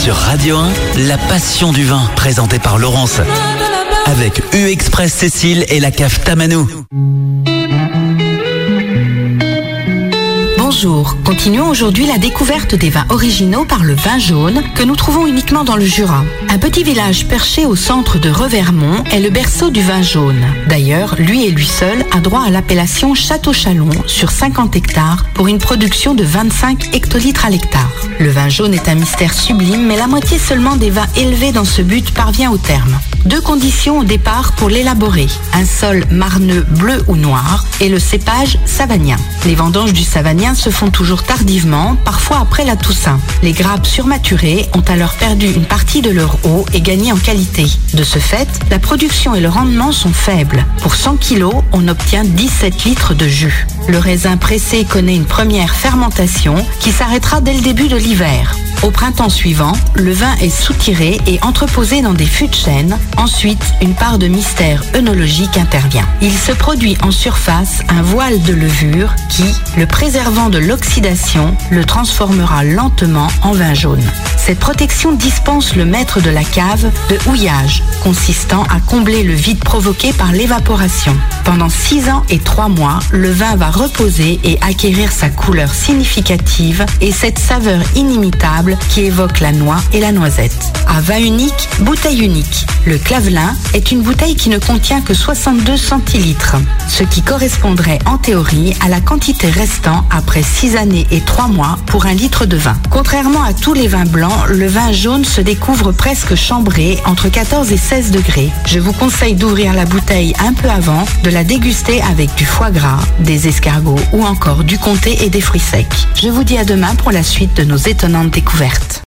Sur Radio 1, la passion du vin, présentée par Laurence. Avec U-Express Cécile et la cave Tamanou. Bonjour, continuons aujourd'hui la découverte des vins originaux par le vin jaune que nous trouvons uniquement dans le Jura. Un petit village perché au centre de Revermont est le berceau du vin jaune. D'ailleurs, lui et lui seul a droit à l'appellation Château Chalon sur 50 hectares pour une production de 25 hectolitres à l'hectare. Le vin jaune est un mystère sublime, mais la moitié seulement des vins élevés dans ce but parvient au terme. Deux conditions au départ pour l'élaborer, un sol marneux bleu ou noir et le cépage savagnin. Les vendanges du savagnin se font toujours tardivement, parfois après la Toussaint. Les grappes surmaturées ont alors perdu une partie de leur eau et gagné en qualité. De ce fait, la production et le rendement sont faibles. Pour 100 kg, on obtient 17 litres de jus. Le raisin pressé connaît une première fermentation qui s'arrêtera dès le début de l'hiver. Au printemps suivant, le vin est soutiré et entreposé dans des fûts de chêne. Ensuite, une part de mystère œnologique intervient. Il se produit en surface un voile de levure qui, le préservant de l'oxydation, le transformera lentement en vin jaune. Cette protection dispense le maître de la cave de houillage, consistant à combler le vide provoqué par l'évaporation. Pendant 6 ans et 3 mois, le vin va reposer et acquérir sa couleur significative et cette saveur inimitable qui évoque la noix et la noisette. À vin unique, bouteille unique. Le Clavelin est une bouteille qui ne contient que 62 centilitres, ce qui correspondrait en théorie à la quantité restant après 6 années et 3 mois pour 1 litre de vin. Contrairement à tous les vins blancs, le vin jaune se découvre presque chambré entre 14 et 16 degrés. Je vous conseille d'ouvrir la bouteille un peu avant, de la déguster avec du foie gras, des escargots ou encore du comté et des fruits secs. Je vous dis à demain pour la suite de nos étonnantes découvertes.